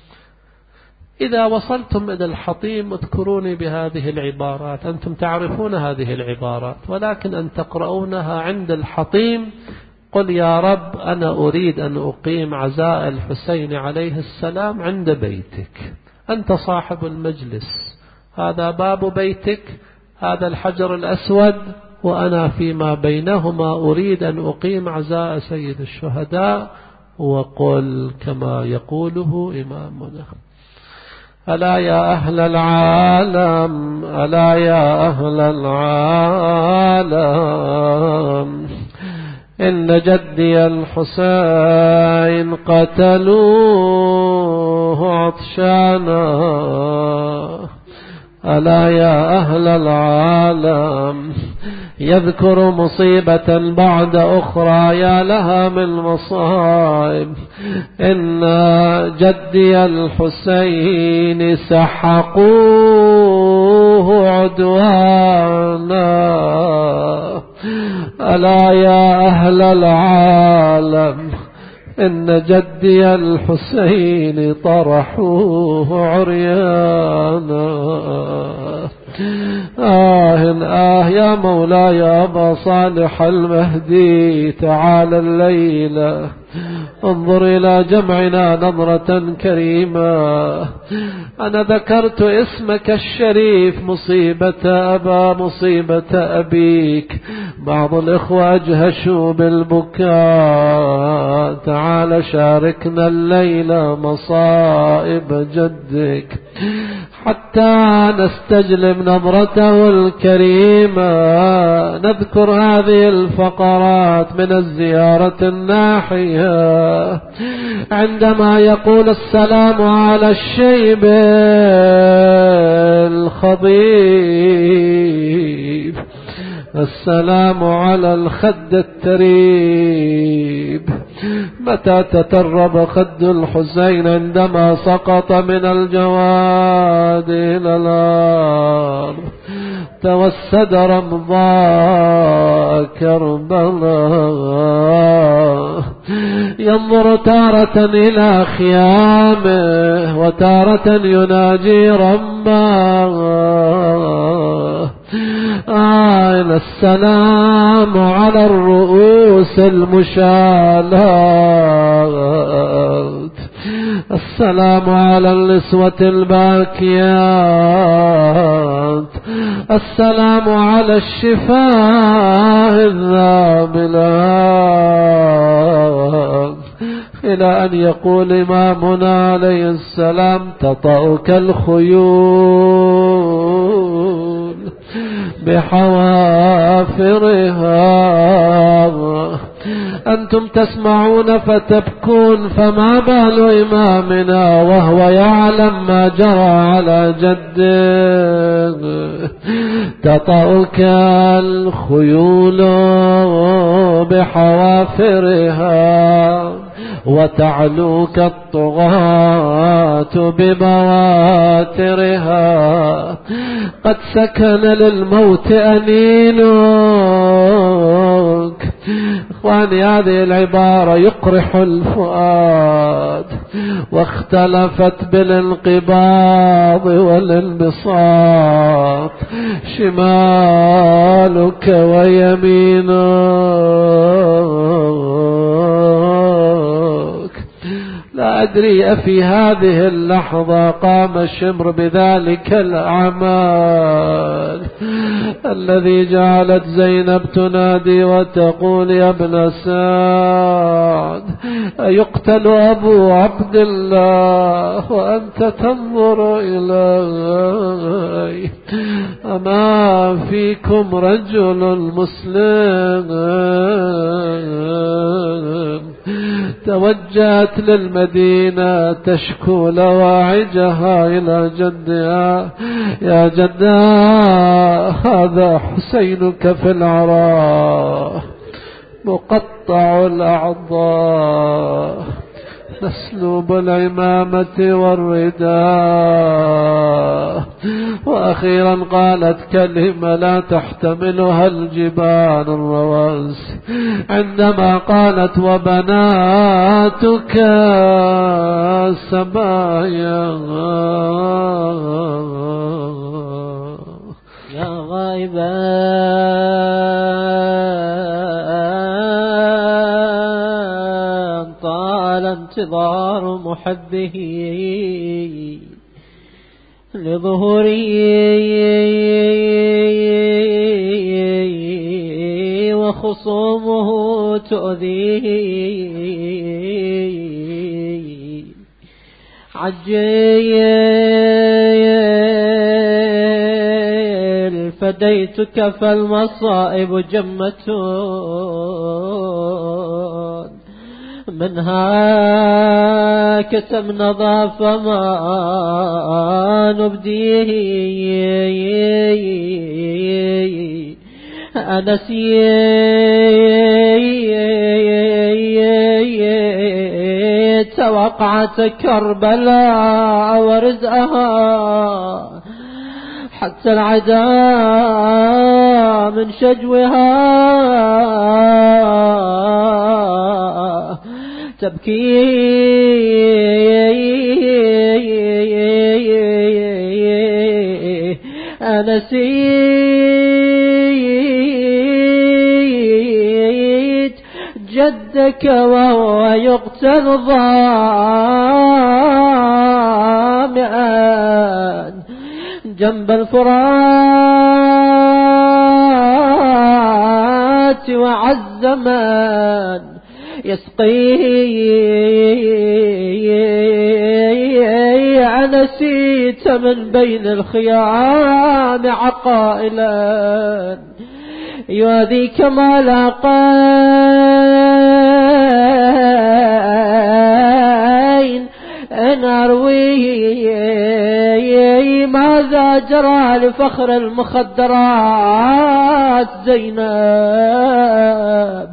إذا وصلتم إلى الحطيم اذكروني بهذه العبارات، أنتم تعرفون هذه العبارات، ولكن أن تقرؤونها عند الحطيم. قل يا رب أنا أريد أن أقيم عزاء الحسين عليه السلام عند بيتك، أنت صاحب المجلس، هذا باب بيتك، هذا الحجر الأسود، وأنا فيما بينهما أريد أن أقيم عزاء سيد الشهداء. وقل كما يقوله إمامنا: ألا يا أهل العالم، ألا يا أهل العالم، إن جدي الحسين قتلوه عطشانا. ألا يا أهل العالم، يذكر مصيبة بعد أخرى، يا لها من مصائب. إن جدي الحسين سحقوه عدوانا. ألا يا أهل العالم، إن جدي الحسين طرحوه عريانا. يا مولاي أبا صالح المهدي، تعال الليلة انظر إلى جمعنا نظرة كريمة. أنا ذكرت اسمك الشريف، مصيبة أبا مصيبة أبيك، بعض الإخوة أجهشوا بالبكاء. تعال شاركنا الليلة مصائب جدك حتى نستجلب نظرته الكريمة. نذكر هذه الفقرات من الزيارة الناحية عندما يقول السلام على الشيب الخضيب، السلام على الخد التريب. متى تترب خد الحسين عندما سقط من الجواد إلى الأرض، توسد رمضاء كربلاء. ينظر تارة إلى خيامه وتارة يناجي ربه. السلام على الرؤوس المشالات، السلام على النسوة الباكيات، السلام على الشفاه الذابلات، إلى أن يقول إمامنا عليه السلام: تطأك الخيول بحوافرها، أنتم تسمعون فتبكون، فما بال إمامنا وهو يعلم ما جرى على جده. تطأك الخيول بحوافرها وتعلوك الطغاة ببواترها. قد سكن للموت أنينك. إخواني، هذه العبارة يقرح الفؤاد، واختلفت بالانقباض والانبساط شمالك ويمينك. لا أدري أفي هذه اللحظة قام شمر بذلك الأعمال الذي جعلت زينب تنادي وتقول: يا ابن سعد، أيقتل أبو عبد الله وأنت تنظر إليه؟ أما فيكم رجل مسلم؟ توجهت للمدينة تشكو لواعجها إلى جدها: يا جدها، هذا حسينك في العراء مقطع الأعضاء، مسلوب العمامة والرداء. وأخيرا قالت كلمة لا تحتملها الجبال الرواسي عندما قالت: وبناتك سبايا. يا غائبا طال انتظار محبه لظهوري وخصومه تؤذيه. عجيل فديتك فالمصائب جمة منها كتم نظاف ما نبديه. أنسيت وقعت كربلاء ورزقها حتى العدا من شجوها تبكي. أنسيت جدك وهو يقتل ظامئا جنب الفرات وعز من يسقيه. أنسيت من بين الخيام عقائلا يؤذيك ما لاقين أن أرويه ماذا جرى لفخر المخدرات زينب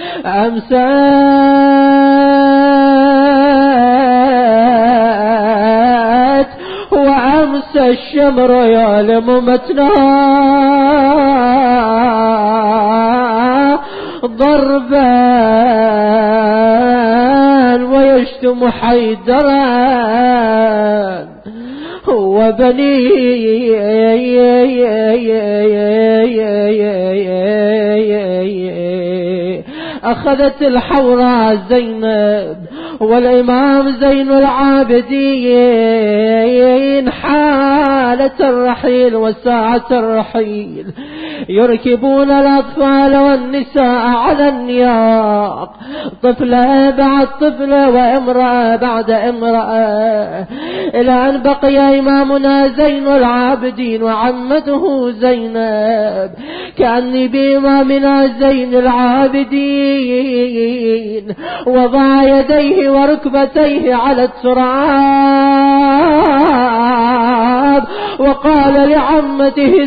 أمسات وأمس الشمر يعلم متناه ضربا ويشتم حيدرا وبنيه. أخذت الحوراء زينب والإمام زين العابدين حالة الرحيل وساعة الرحيل، يركبون الأطفال والنساء على النياق، طفلة بعد طفلة وامرأة بعد امرأة، إلى أن بقي إمامنا زين العابدين وعمته زينب. كأني بإمامنا زين العابدين وضع يديه وركبتيه على التراب وقال لعمته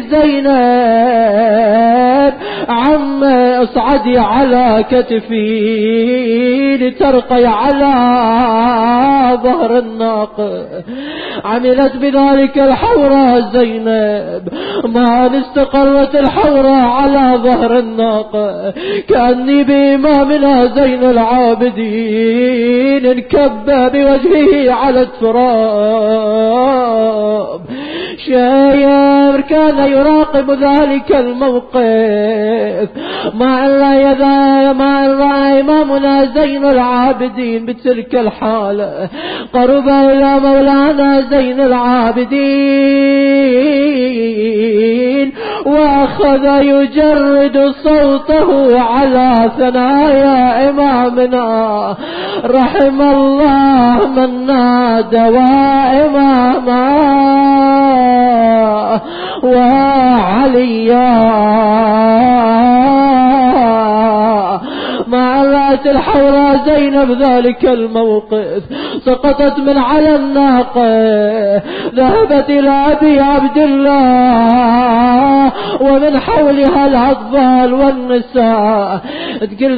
زينب: عم اصعدي على كتفي لترقي على ظهر الناقة. عملت بذلك الحوراء زينب، ما ان استقرت الحوراء على ظهر الناقة كأني بإمامنا زين العابدين انكب بوجهه على التراب. شاير كان يراقب ذلك الموقف، ما أن رأى إمامنا زين العابدين بتلك الحالة قرب إلى مولانا زين العابدين وأخذ يجرد صوته على ثنايا إمامنا: رحم الله من نادى وإماما وعليا. ما رأت الحوراء زينب ذلك الموقف سقطت من على الناقة، ذهبت إلى أبي عبد الله ومن حولها الأطفال والنساء تقول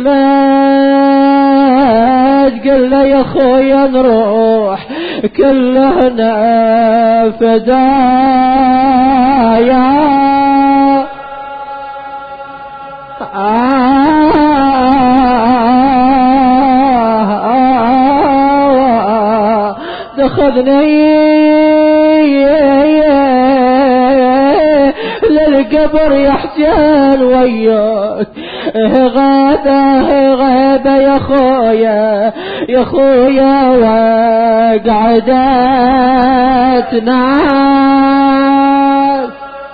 له يا خويا نروح كلنا فدايا. دخلني للقبر يا حسين وياك، غابة يا خويا يا خويا وقعدت ناس.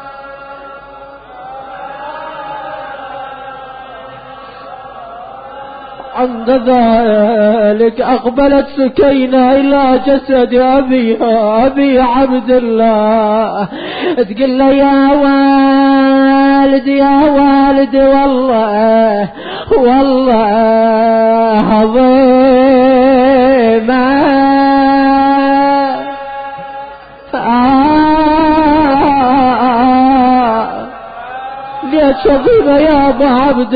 عند ذلك أقبلت سكينة إلى جسد أبيها أبي عبد الله تقول له: يا والدي يا والدي والله عظيمة ليش عظيمة يا أبا عبد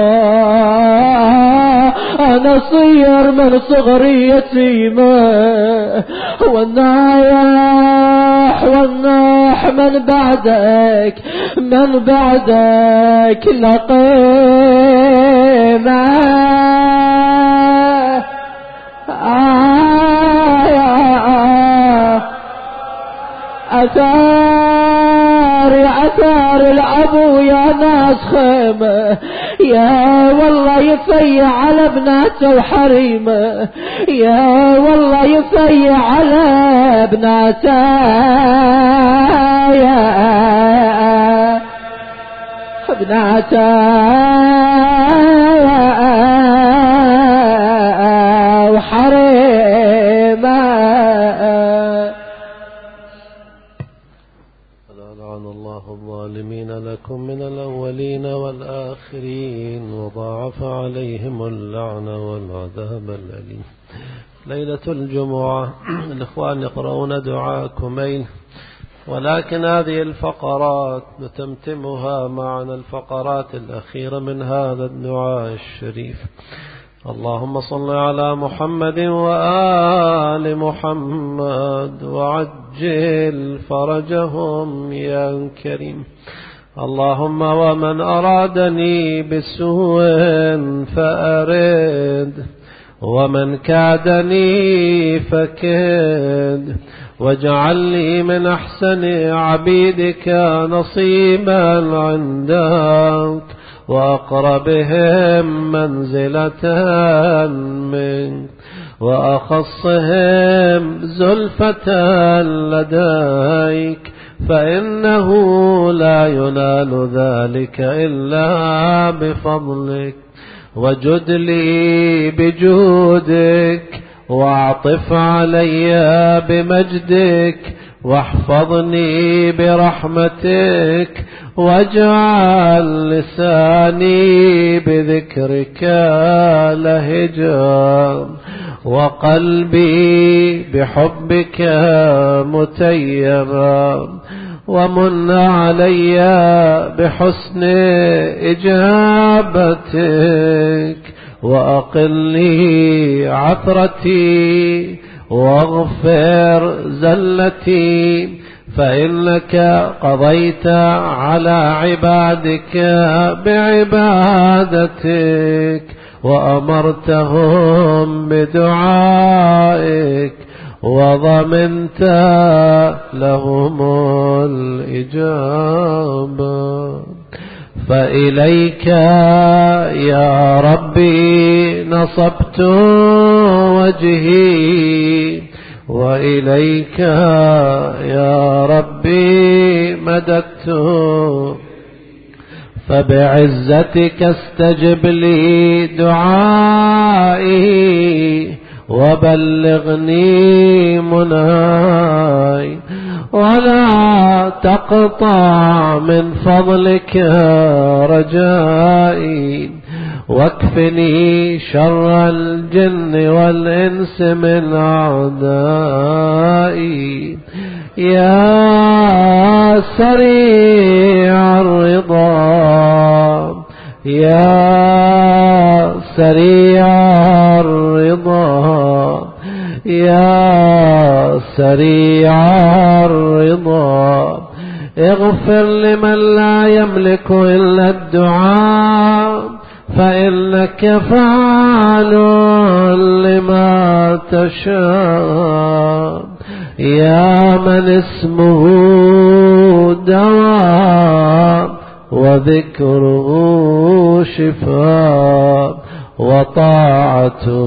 الله؟ أنا صير من صغري يتيمة والنايح من بعدك لقيمة. أثار عثار الأبو يا ناس خيمة، يا والله يفيع على ابناته وحريمه، يا والله يفيع على ابناته يا ابناته وحريمه. لعن الله الظالمين لكم من الأولين والآخرين وضاعف عليهم اللعنة والعذاب الأليم. ليلة الجمعة الإخوان يقرؤون دعاء كميل، ولكن هذه الفقرات نتمتمها معنا الفقرات الأخيرة من هذا الدعاء الشريف. اللهم صل على محمد وآل محمد وعجل فرجهم يا كريم. اللهم ومن أرادني بسوء فأرد، ومن كادني فكد، واجعل لي من أحسن عبيدك نصيبا عندك، وأقربهم منزلة منك، وأخصهم زلفة لديك، فإنه لا ينال ذلك إلا بفضلك. وجد لي بجودك، واعطف علي بمجدك، واحفظني برحمتك، واجعل لساني بذكرك لهجا، وقلبي بحبك متيما، ومن علي بحسن إجابتك، وأقلني عثرتي، واغفر زلتي، فإنك قضيت على عبادك بعبادتك، وأمرتهم بدعائك، وضمنت لهم الإجابة. فإليك يا ربي نصبت وجهي، وإليك يا ربي مددت، فبعزتك استجب لي دعائي، وبلغني مناي، ولا تقطع من فضلك رجائي، واكفني شر الجن والإنس من أعدائي. يا سريع الرضا، يا سريع الرضا، يا سريع الرضا، اغفر لمن لا يملك إلا الدعاء، فإنك فعال لما تشاء. يا من اسمه دواء، وذكره شفاء، وطاعته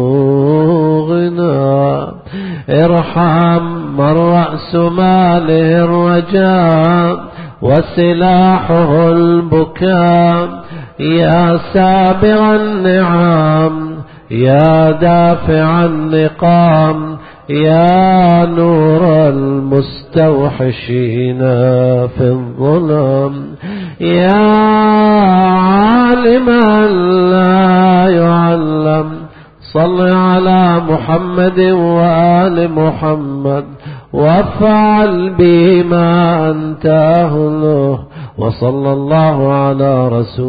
غنى، ارحم من رأس ماله الرجاء، وسلاحه البكاء. يا سابغ النعم، يا دافع النقام، يا نور المستوحشين في الظلم، يا عالما لا يعلم. صل على محمد وآل محمد، وافعل بما أنت أهله. وصلى الله على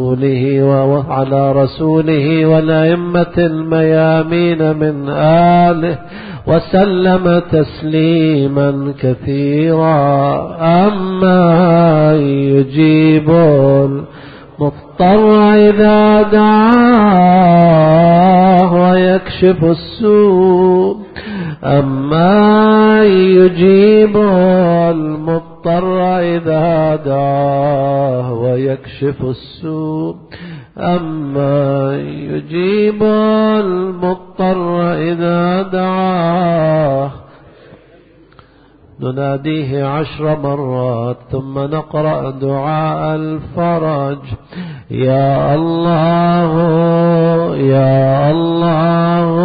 رسوله والأئمة الميامين من آله، وسلم تسليما كثيرا. أما يجيب المضطر إذا دعاه، ويكشف السوء. أما يجيب المضطر المضطر إذا دعاه ويكشف السوء أما يجيب المضطر إذا دعاه. نناديه 10 مرات ثم نقرأ دعاء الفرج. يا الله يا الله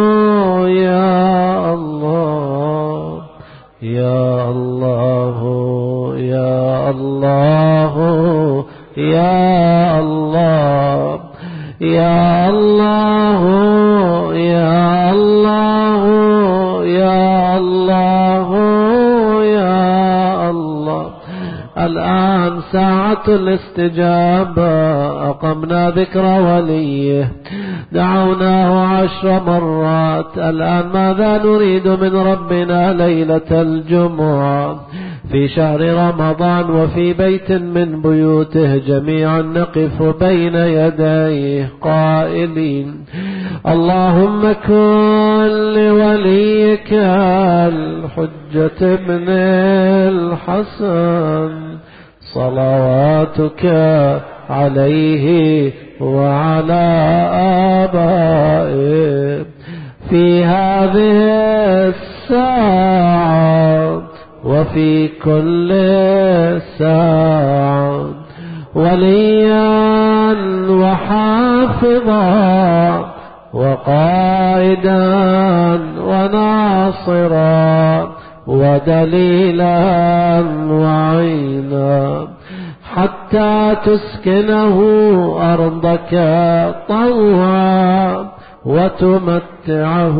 يا الله يا الله يا الله يا الله يا الله يا الله يا الله يا الله. الآن ساعة الاستجابة. أقمنا ذكر وليه، دعوناه 10 مرات. الآن ماذا نريد من ربنا ليلة الجمعة في شهر رمضان وفي بيت من بيوته جميعا نقف بين يديه قائلين اللهم كن لوليك الحجة ابن الحسن صلواتك عليه وعلى آبائه في هذه الساعة وفي كل ساعة وليا وحافظا وقائدا وناصرا ودليلا وعينا حتى تسكنه أرضك طوعا وتمتعه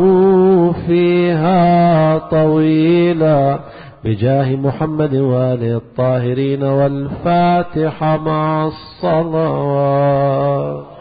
فيها طويلا بجاه محمد وآله الطاهرين. والفاتحة مع الصلوات.